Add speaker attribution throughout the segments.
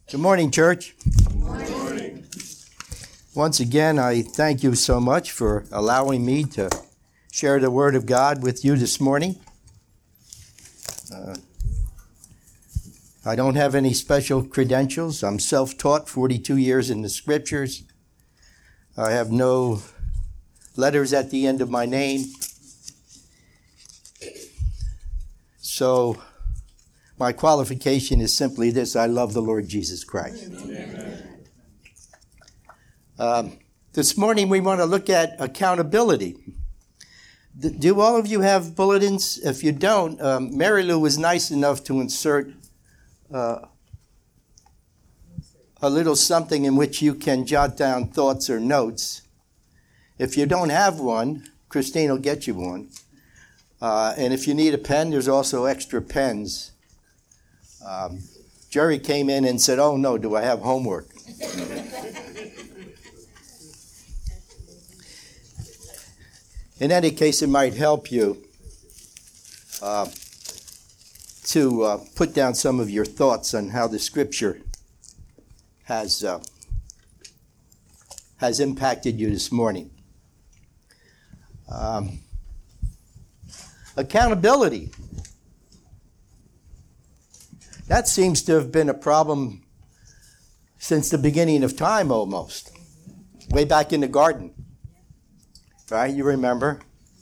Speaker 1: Good morning, church.
Speaker 2: Good morning.
Speaker 1: Once again, I thank you so much for allowing me to share the Word of God with you this morning. I don't have any special credentials. I'm self-taught, 42 years in the Scriptures. I have no letters at the end of my name. So my qualification is simply this: I love the Lord Jesus Christ. This morning we want to look at accountability. Do all of you have bulletins? If you don't, Mary Lou was nice enough to insert a little something in which you can jot down thoughts or notes. If you don't have one, Christine will get you one. And if you need a pen, there's also extra pens. Jerry came in and said, "Oh no, do I have homework?" In any case, it might help you to put down some of your thoughts on how the Scripture has impacted you this morning. Accountability. That seems to have been a problem since the beginning of time almost. Way back in the garden. Right? You remember?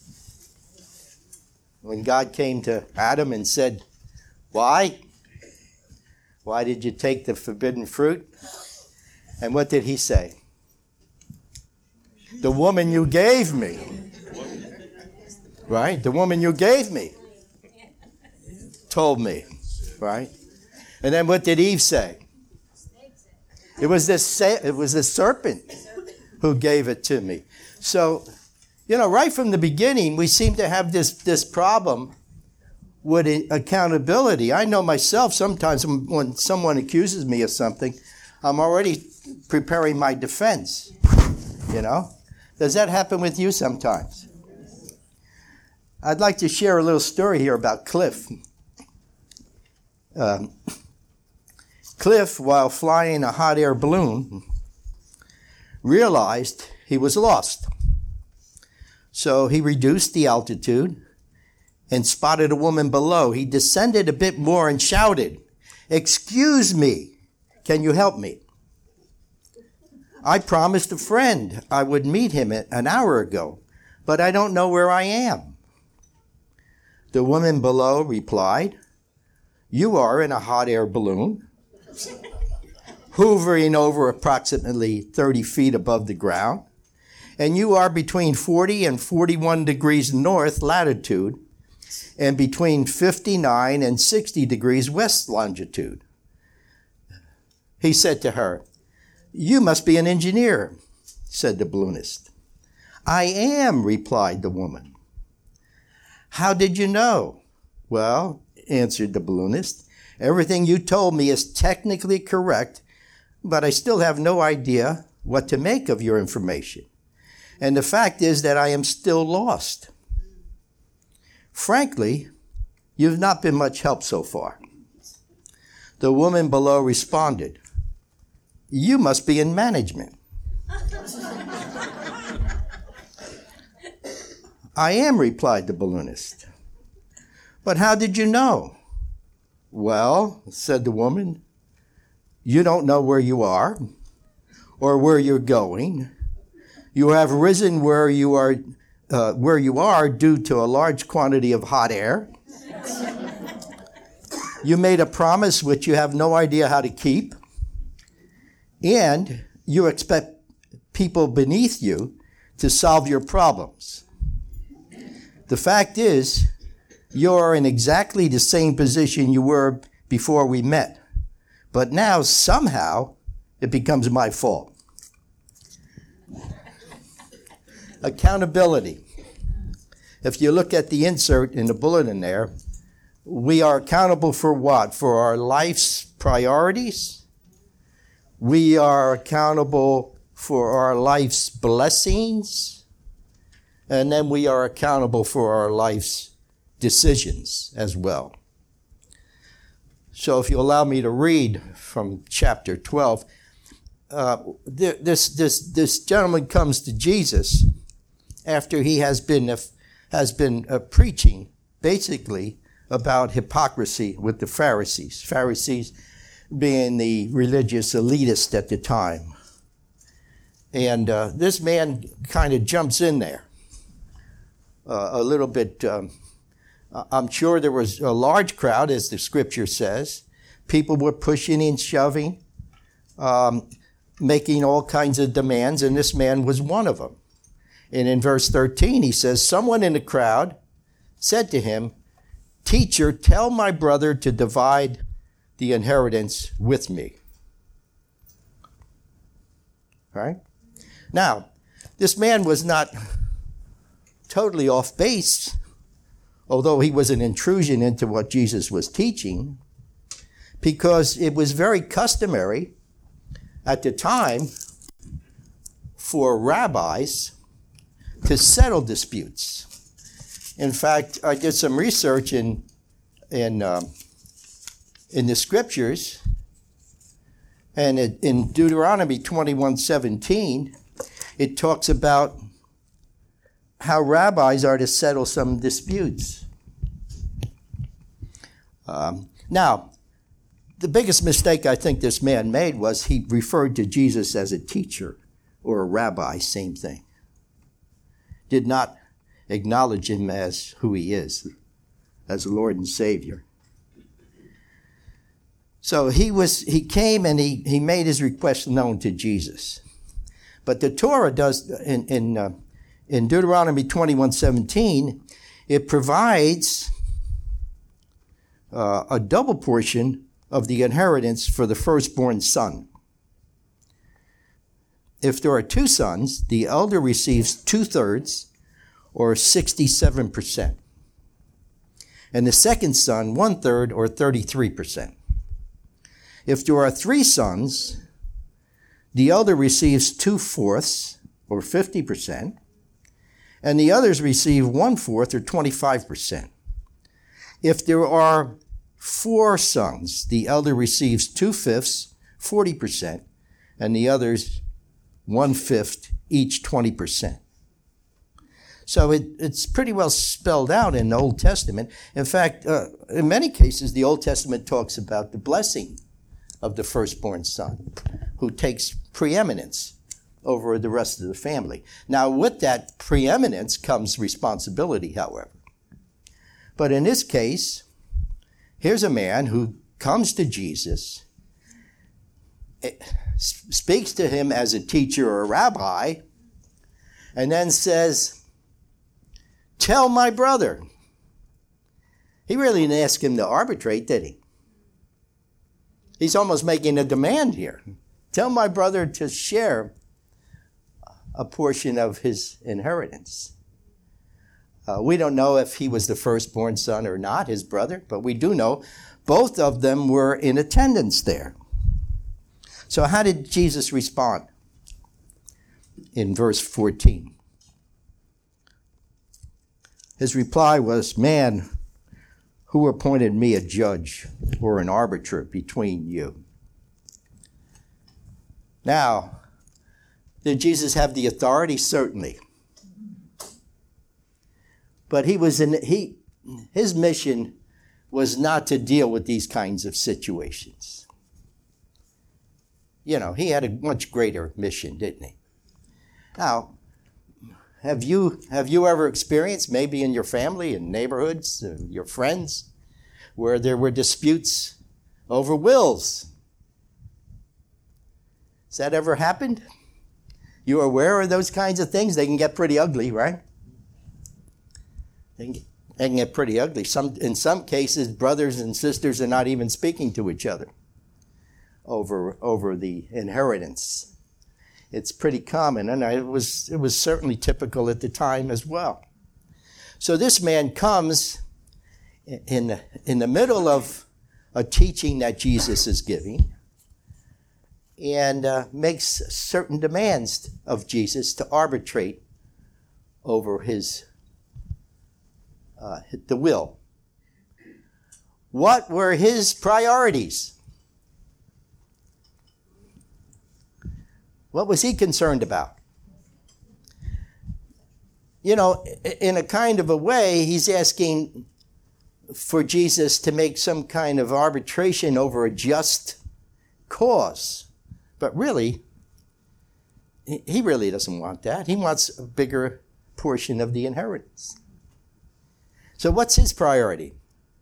Speaker 1: When God came to Adam and said, "Why? Why did you take the forbidden fruit?" And what did he say? "The woman you gave me." Right? "The woman you gave me told me." Right? And then what did Eve say? It was the serpent who gave it to me. So, right from the beginning, we seem to have this problem with accountability. I know myself, sometimes when someone accuses me of something, I'm already preparing my defense. Does that happen with you sometimes? I'd like to share a little story here about Cliff. Cliff, while flying a hot air balloon, realized he was lost. So he reduced the altitude and spotted a woman below. He descended a bit more and shouted, "Excuse me, can you help me? I promised a friend I would meet him an hour ago, but I don't know where I am." The woman below replied, "You are in a hot air balloon, hovering over approximately 30 feet above the ground, and you are between 40 and 41 degrees north latitude and between 59 and 60 degrees west longitude." He said to her, "You must be an engineer," said the balloonist. "I am," replied the woman. "How did you know?" "Well," answered the balloonist, "everything you told me is technically correct, but I still have no idea what to make of your information. And the fact is that I am still lost. Frankly, you've not been much help so far." The woman below responded, "You must be in management." "I am," replied the balloonist. "But how did you know?" "Well," said the woman, "you don't know where you are or where you're going. You have risen where you are due to a large quantity of hot air. You made a promise which you have no idea how to keep, and you expect people beneath you to solve your problems. The fact is, you're in exactly the same position you were before we met, but now somehow it becomes my fault." Accountability. If you look at the insert in the bulletin there, we are accountable for what? For our life's priorities. We are accountable for our life's blessings. And then we are accountable for our life's decisions as well. So if you allow me to read from chapter 12, this gentleman comes to Jesus after he has been preaching basically about hypocrisy with the Pharisees. Pharisees being the religious elitists at the time. And this man kind of jumps in there a little bit. I'm sure there was a large crowd, as the scripture says. People were pushing and shoving, making all kinds of demands, and this man was one of them. And in verse 13, he says, someone in the crowd said to him, "Teacher, tell my brother to divide the inheritance with me." Right? Now, this man was not totally off base, although he was an intrusion into what Jesus was teaching, because it was very customary at the time for rabbis to settle disputes. In fact, I did some research in the scriptures, and in Deuteronomy 21:17, it talks about how rabbis are to settle some disputes. Now, the biggest mistake I think this man made was he referred to Jesus as a teacher or a rabbi, same thing. Did not acknowledge him as who he is, as Lord and Savior. So he came and he made his request known to Jesus. But the Torah does, in Deuteronomy 21:17, it provides a double portion of the inheritance for the firstborn son. If there are two sons, the elder receives 2/3, or 67%. And the second son, 1/3, or 33%. If there are 3 sons, the elder receives 2/4, or 50%, and the others receive 1/4, or 25%. If there are 4 sons, the elder receives 2/5, 40%, and the others 1/5, each 20%. So it's pretty well spelled out in the Old Testament. In fact, in many cases, the Old Testament talks about the blessing of the firstborn son, who takes preeminence over the rest of the family. Now, with that preeminence comes responsibility, however. But in this case, here's a man who comes to Jesus, speaks to him as a teacher or a rabbi, and then says, "Tell my brother." He really didn't ask him to arbitrate, did he? He's almost making a demand here. Tell my brother to share a portion of his inheritance. We don't know if he was the firstborn son or not, his brother, but we do know both of them were in attendance there. So how did Jesus respond? In verse 14. His reply was, "Man, who appointed me a judge or an arbiter between you?" Now, did Jesus have the authority? Certainly. But his mission was not to deal with these kinds of situations. You know, he had a much greater mission, didn't he? Now, have you ever experienced, maybe in your family, in neighborhoods, your friends, where there were disputes over wills? Has that ever happened? You aware of those kinds of things? They can get pretty ugly, right? They can get pretty ugly. In some cases, brothers and sisters are not even speaking to each other over the inheritance. It's pretty common, and it was certainly typical at the time as well. So this man comes in the middle of a teaching that Jesus is giving, and makes certain demands of Jesus to arbitrate over the will. What were his priorities? What was he concerned about? You know, in a kind of a way, he's asking for Jesus to make some kind of arbitration over a just cause. But really, he really doesn't want that. He wants a bigger portion of the inheritance. So what's his priority?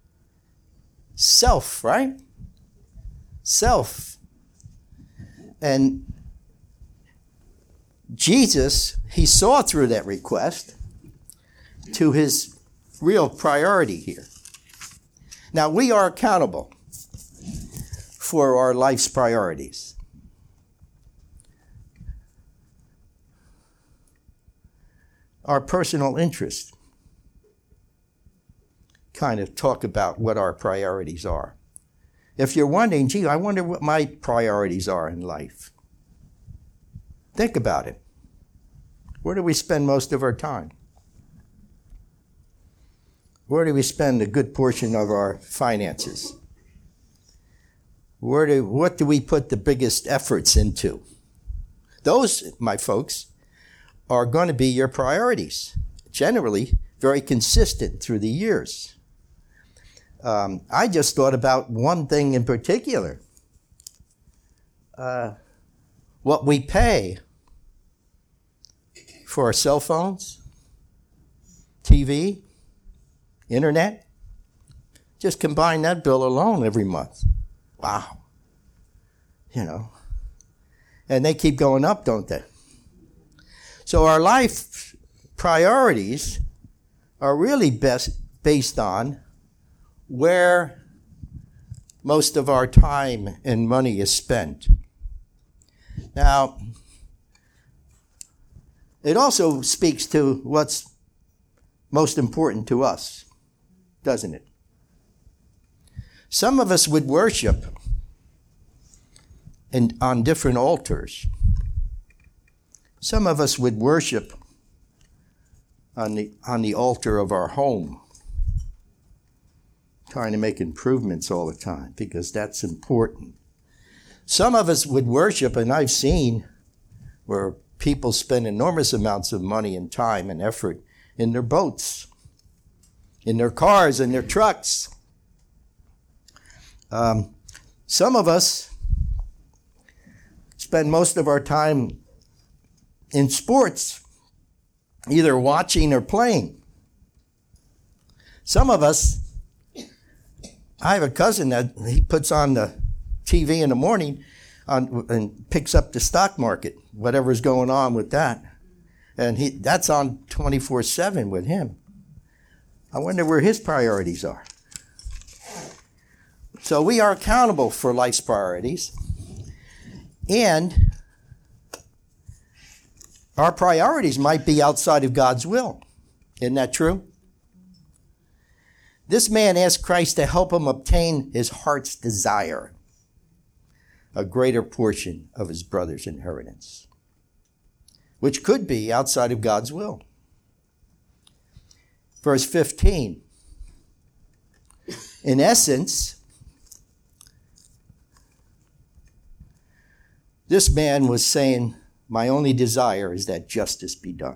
Speaker 1: Self, right? Self. And Jesus, he saw through that request to his real priority here. Now, we are accountable for our life's priorities. Our personal interest kind of talk about what our priorities are. If you're wondering, gee, I wonder what my priorities are in life. Think about it. Where do we spend most of our time? Where do we spend a good portion of our finances? What do we put the biggest efforts into? Those, my folks, are going to be your priorities. Generally, very consistent through the years. I just thought about one thing in particular. What we pay for our cell phones, TV, internet. Just combine that bill alone every month. Wow. You know. And they keep going up, don't they? So our life priorities are really based on where most of our time and money is spent. Now, it also speaks to what's most important to us, doesn't it? Some of us would worship on different altars. Some of us would worship on the altar of our home, trying to make improvements all the time because that's important. Some of us would worship, and I've seen where people spend enormous amounts of money and time and effort in their boats, in their cars, in their trucks. Some of us spend most of our time in sports, either watching or playing. Some of us, I have a cousin that he puts on the TV in the morning and picks up the stock market, whatever's going on with that. And that's on 24/7 with him. I wonder where his priorities are. So we are accountable for life's priorities. And our priorities might be outside of God's will. Isn't that true? This man asked Christ to help him obtain his heart's desire, a greater portion of his brother's inheritance, which could be outside of God's will. Verse 15. In essence, this man was saying, my only desire is that justice be done.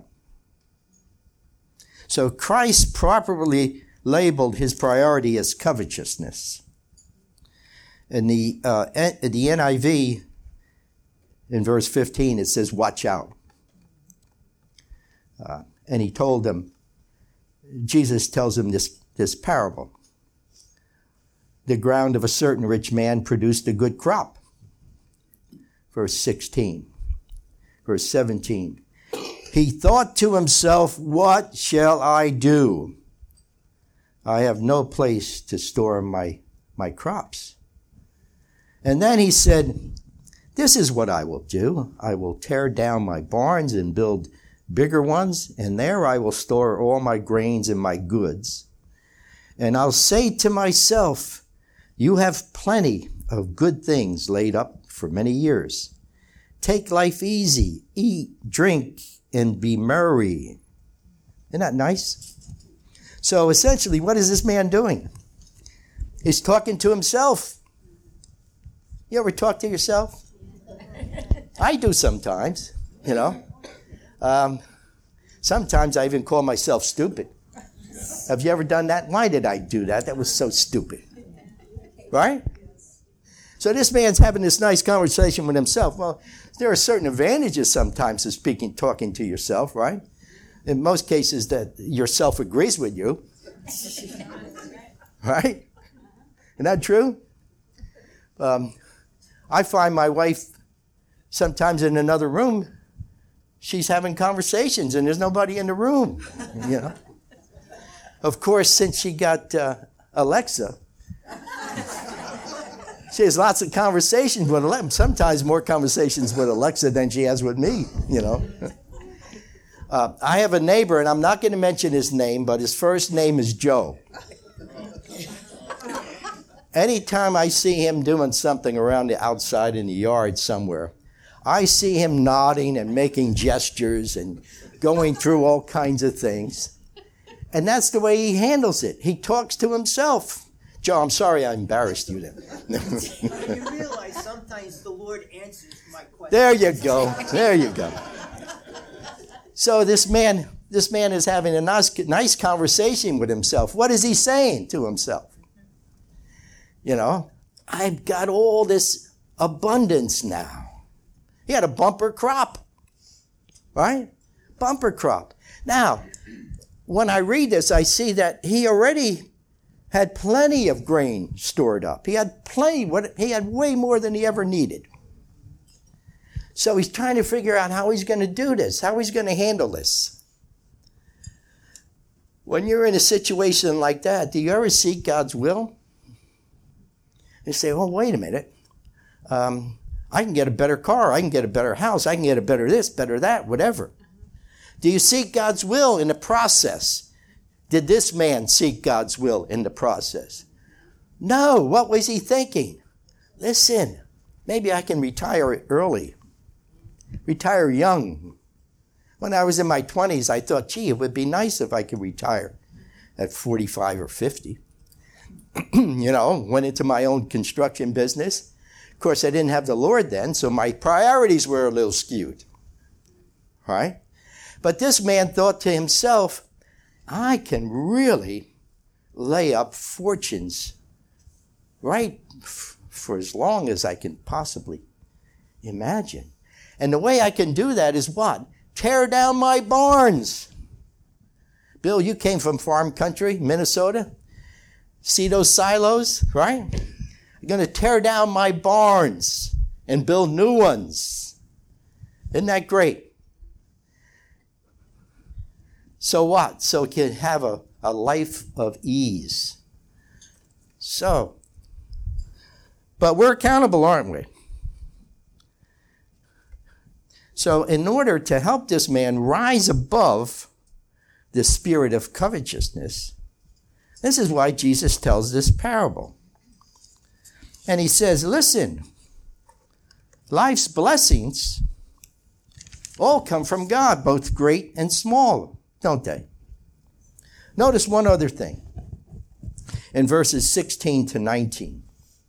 Speaker 1: So Christ properly labeled his priority as covetousness. In the NIV, in verse 15, it says, watch out. And he told them, Jesus tells him this parable. The ground of a certain rich man produced a good crop. Verse 16. Verse 17. He thought to himself, what shall I do? I have no place to store my crops. And then he said, this is what I will do. I will tear down my barns and build bigger ones, and there I will store all my grains and my goods. And I'll say to myself, you have plenty of good things laid up for many years. Take life easy, eat, drink, and be merry. Isn't that nice? So essentially, what is this man doing? He's talking to himself. You ever talk to yourself? I do sometimes, you know. Sometimes I even call myself stupid. Have you ever done that? Why did I do that? That was so stupid. Right? So this man's having this nice conversation with himself. Well, there are certain advantages sometimes to talking to yourself, right? In most cases that yourself agrees with you. Right? Isn't that true? I find my wife sometimes in another room, she's having conversations and there's nobody in the room, you know. Of course, since she got Alexa, she has lots of conversations with Alexa, sometimes more conversations with Alexa than she has with me, you know. I have a neighbor, and I'm not going to mention his name, but his first name is Joe. Anytime I see him doing something around the outside in the yard somewhere, I see him nodding and making gestures and going through all kinds of things. And that's the way he handles it. He talks to himself. Joe, I'm sorry I embarrassed you then.
Speaker 2: You realize sometimes the Lord answers my question.
Speaker 1: There you go. There you go. So this man is having a nice conversation with himself. What is he saying to himself? You know, I've got all this abundance now. He had a bumper crop, right? Bumper crop. Now, when I read this, I see that he already had plenty of grain stored up. He had way more than he ever needed. So he's trying to figure out how he's going to do this, how he's going to handle this. When you're in a situation like that, do you ever seek God's will? You say, oh, wait a minute. I can get a better car. I can get a better house. I can get a better this, better that, whatever. Do you seek God's will in the process? Did this man seek God's will in the process? No. What was he thinking? Listen, maybe I can retire early. Retire young. When I was in my 20s, I thought, gee, it would be nice if I could retire at 45 or 50. You know, went into my own construction business. Of course, I didn't have the Lord then, so my priorities were a little skewed. Right? But this man thought to himself, I can really lay up fortunes right for as long as I can possibly imagine. And the way I can do that is what? Tear down my barns. Bill, you came from farm country, Minnesota. See those silos, right? I'm going to tear down my barns and build new ones. Isn't that great? So what? So he can have a life of ease. So, but we're accountable, aren't we? So in order to help this man rise above the spirit of covetousness, this is why Jesus tells this parable. And he says, listen, life's blessings all come from God, both great and small, don't they? Notice one other thing in verses 16 to 19.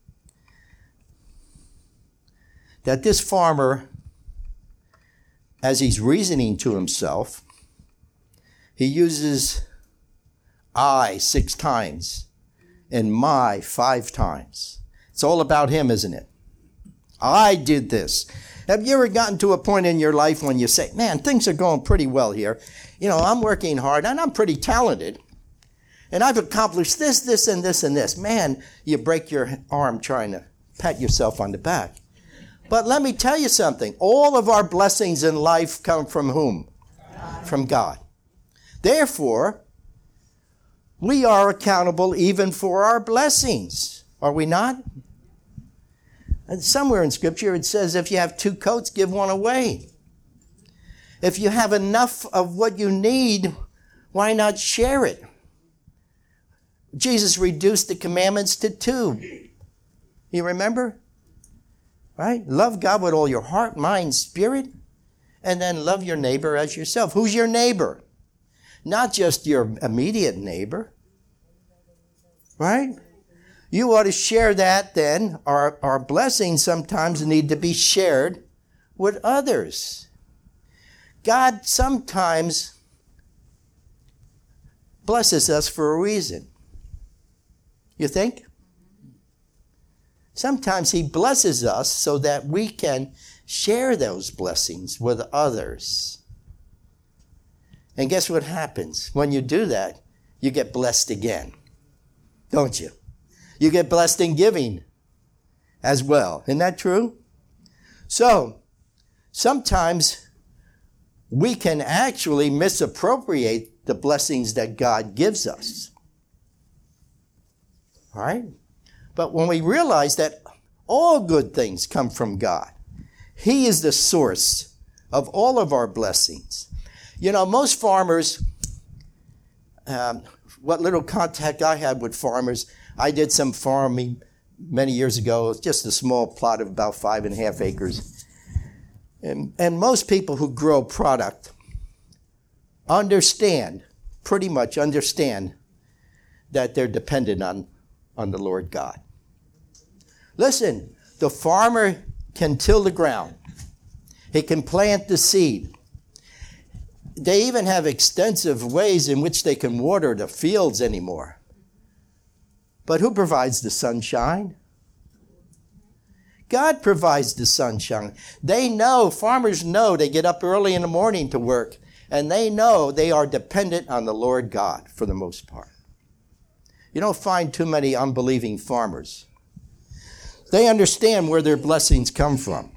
Speaker 1: That this farmer, as he's reasoning to himself, he uses I 6 times and my 5 times. It's all about him, isn't it? I did this. Have you ever gotten to a point in your life when you say, man, things are going pretty well here. You know, I'm working hard and I'm pretty talented. And I've accomplished this, this, and this, and this. Man, you break your arm trying to pat yourself on the back. But let me tell you something. All of our blessings in life come from whom? God. From God. Therefore, we are accountable even for our blessings. Are we not? And somewhere in Scripture it says if you have 2 coats, give one away. If you have enough of what you need, why not share it? Jesus reduced the commandments to 2. You remember? Right? Love God with all your heart, mind, spirit, and then love your neighbor as yourself. Who's your neighbor? Not just your immediate neighbor. Right? You ought to share that then. Our blessings sometimes need to be shared with others. God sometimes blesses us for a reason. You think? Sometimes he blesses us so that we can share those blessings with others. And guess what happens? When you do that, you get blessed again, don't you? You get blessed in giving as well. Isn't that true? So, sometimes we can actually misappropriate the blessings that God gives us. All right? But when we realize that all good things come from God, he is the source of all of our blessings. You know, most farmers, what little contact I had with farmers, I did some farming many years ago, just a small plot of about 5.5 acres. And most people who grow product pretty much understand that they're dependent on the Lord God. Listen, the farmer can till the ground. He can plant the seed. They even have extensive ways in which they can water the fields anymore. But who provides the sunshine? God provides the sunshine. Farmers know they get up early in the morning to work, and they know they are dependent on the Lord God for the most part. You don't find too many unbelieving farmers. They understand where their blessings come from.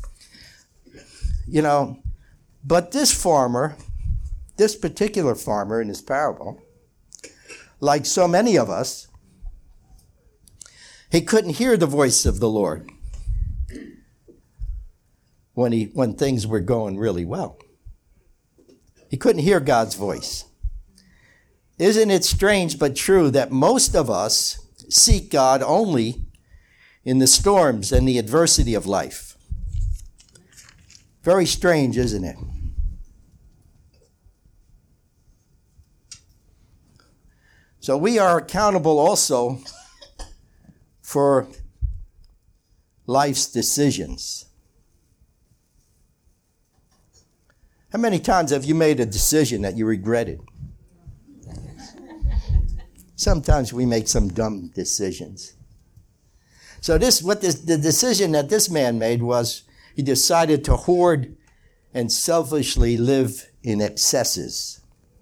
Speaker 1: You know, but this particular farmer in this parable, like so many of us, he couldn't hear the voice of the Lord when things were going really well. He couldn't hear God's voice. Isn't it strange but true that most of us seek God only in the storms and the adversity of life? Very strange, isn't it? So we are accountable also for life's decisions. How many times have you made a decision that you regretted? Sometimes we make some dumb decisions. So the decision that this man made was he decided to hoard and selfishly live in excesses.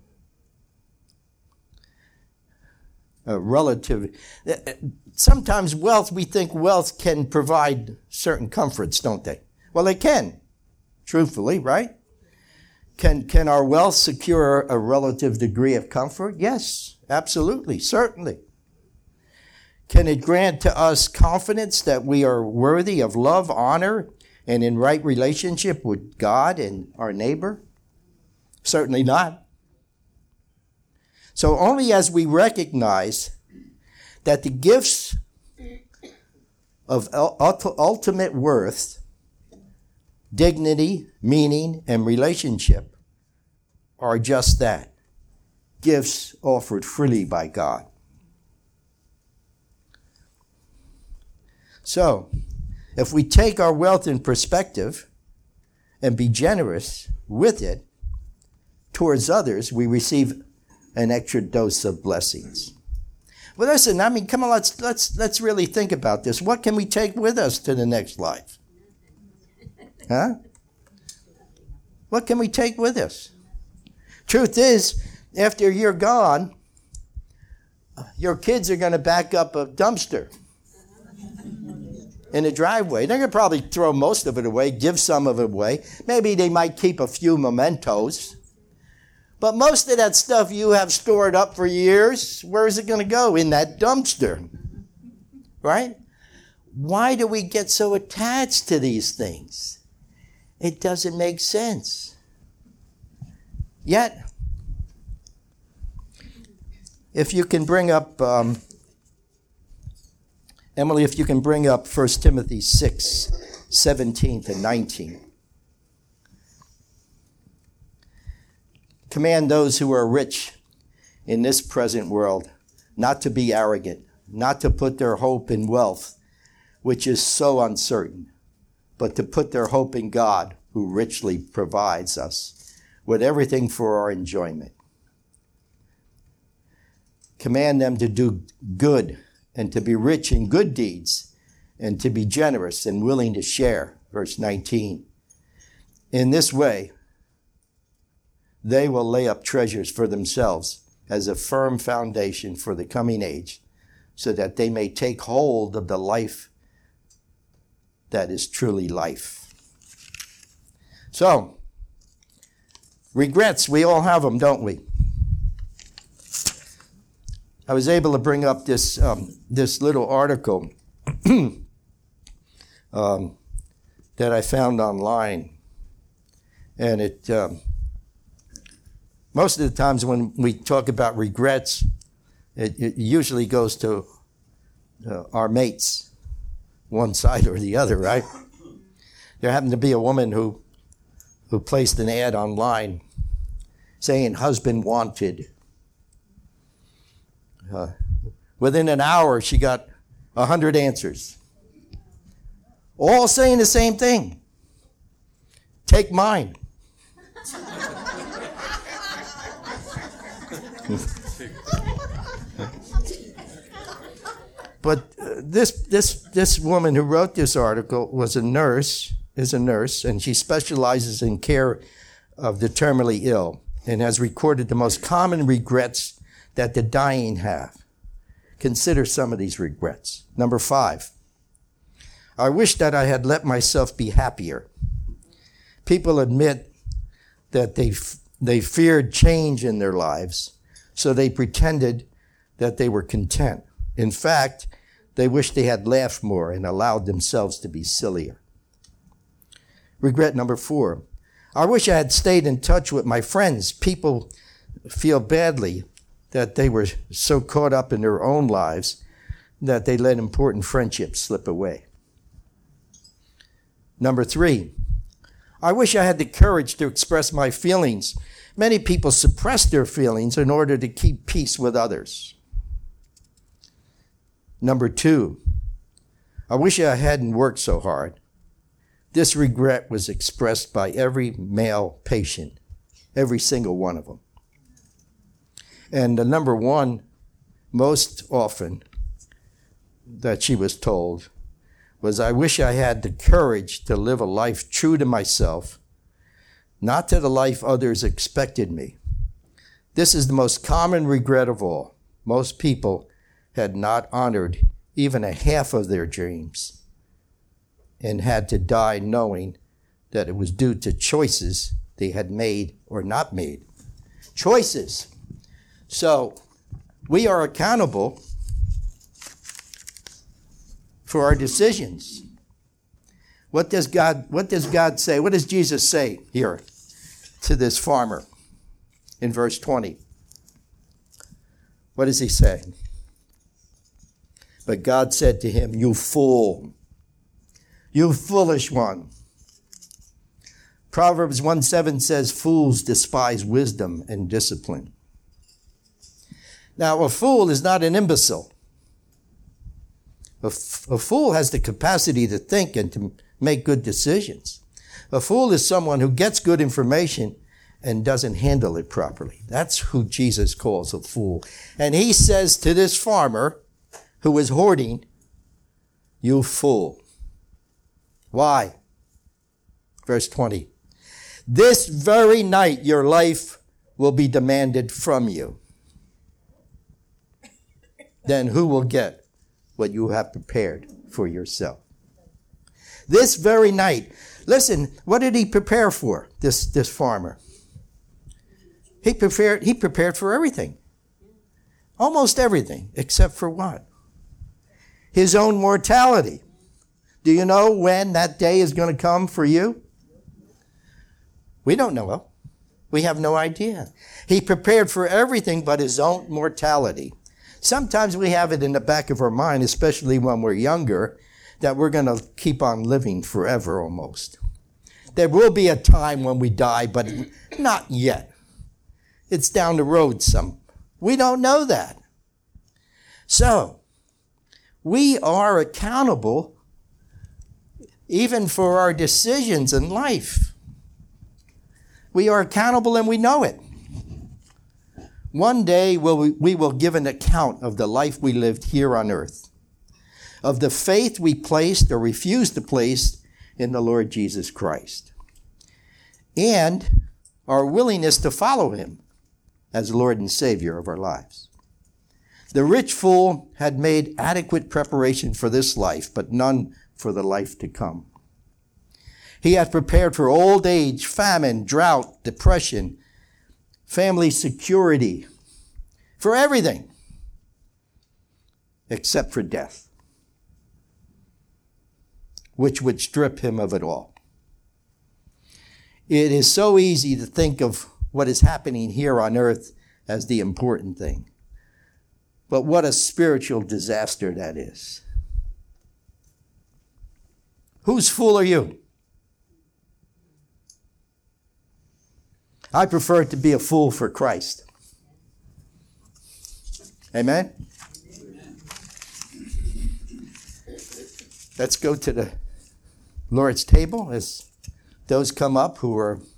Speaker 1: Sometimes we think wealth can provide certain comforts, don't they? Well, they can, truthfully, right? Can our wealth secure a relative degree of comfort? Yes, absolutely, certainly. Can it grant to us confidence that we are worthy of love, honor, and in right relationship with God and our neighbor? Certainly not. So only as we recognize that the gifts of ultimate worth, dignity, meaning, and relationship are just that, gifts offered freely by God. So, if we take our wealth in perspective and be generous with it towards others, we receive an extra dose of blessings. Well, listen, come on, let's really think about this. What can we take with us to the next life? Huh? What can we take with us? Truth is, after you're gone, your kids are going to back up a dumpster in the driveway. They're going to probably throw most of it away, give some of it away. Maybe they might keep a few mementos. But most of that stuff you have stored up for years, where is it going to go? In that dumpster. Right? Why do we get so attached to these things? It doesn't make sense. Yet, if you can bring up, Emily, if you can bring up 1 Timothy 6, 17 to 19. Command those who are rich in this present world not to be arrogant, not to put their hope in wealth, which is so uncertain, but to put their hope in God, who richly provides us with everything for our enjoyment. Command them to do good and to be rich in good deeds and to be generous and willing to share. Verse 19. In this way, they will lay up treasures for themselves as a firm foundation for the coming age, so that they may take hold of the life that is truly life. So, regrets, we all have them, don't we? I was able to bring up this little article that I found online, and it most of the times when we talk about regrets, it usually goes to our mates, one side or the other, right? There happened to be a woman who placed an ad online saying husband wanted. Within an hour, she got 100 answers, all saying the same thing. Take mine. But this woman who wrote this article is a nurse, and she specializes in care of the terminally ill and has recorded the most common regrets that the dying have. Consider some of these regrets. Number 5, I wish that I had let myself be happier. People admit that they feared change in their lives, so they pretended that they were content. In fact, they wish they had laughed more and allowed themselves to be sillier. Regret number 4. I wish I had stayed in touch with my friends. People feel badly that they were so caught up in their own lives that they let important friendships slip away. Number 3. I wish I had the courage to express my feelings. Many people suppress their feelings in order to keep peace with others. Number 2, I wish I hadn't worked so hard. This regret was expressed by every male patient, every single one of them. And the number 1, most often, that she was told was, I wish I had the courage to live a life true to myself, not to the life others expected me. This is the most common regret of all. Most people had not honored even a half of their dreams and had to die knowing that it was due to choices they had made or not made. Choices. So we are accountable for our decisions. What does God say? What does Jesus say here to this farmer in verse 20? What does he say? But God said to him, you fool, you foolish one. Proverbs 1:7 says, fools despise wisdom and discipline. Now, a fool is not an imbecile. A fool has the capacity to think and to make good decisions. A fool is someone who gets good information and doesn't handle it properly. That's who Jesus calls a fool. And he says to this farmer who is hoarding, you fool. Why? Verse 20. This very night your life will be demanded from you. Then who will get what you have prepared for yourself? This very night. Listen, what did he prepare for, this farmer? He prepared for everything. Almost everything, except for what? His own mortality. Do you know when that day is going to come for you? We don't know. We have no idea. He prepared for everything but his own mortality. Sometimes we have it in the back of our mind, especially when we're younger, that we're going to keep on living forever almost. There will be a time when we die, but not yet. It's down the road some. We don't know that. So, We are accountable even for our decisions in life. We are accountable and we know it. One day we will give an account of the life we lived here on earth, of the faith we placed or refused to place in the Lord Jesus Christ, and our willingness to follow him as Lord and Savior of our lives. The rich fool had made adequate preparation for this life, but none for the life to come. He had prepared for old age, famine, drought, depression, family security, for everything except for death, which would strip him of it all. It is so easy to think of what is happening here on earth as the important thing. But what a spiritual disaster that is. Whose fool are you? I prefer to be a fool for Christ. Amen? Let's go to the Lord's table as those come up who are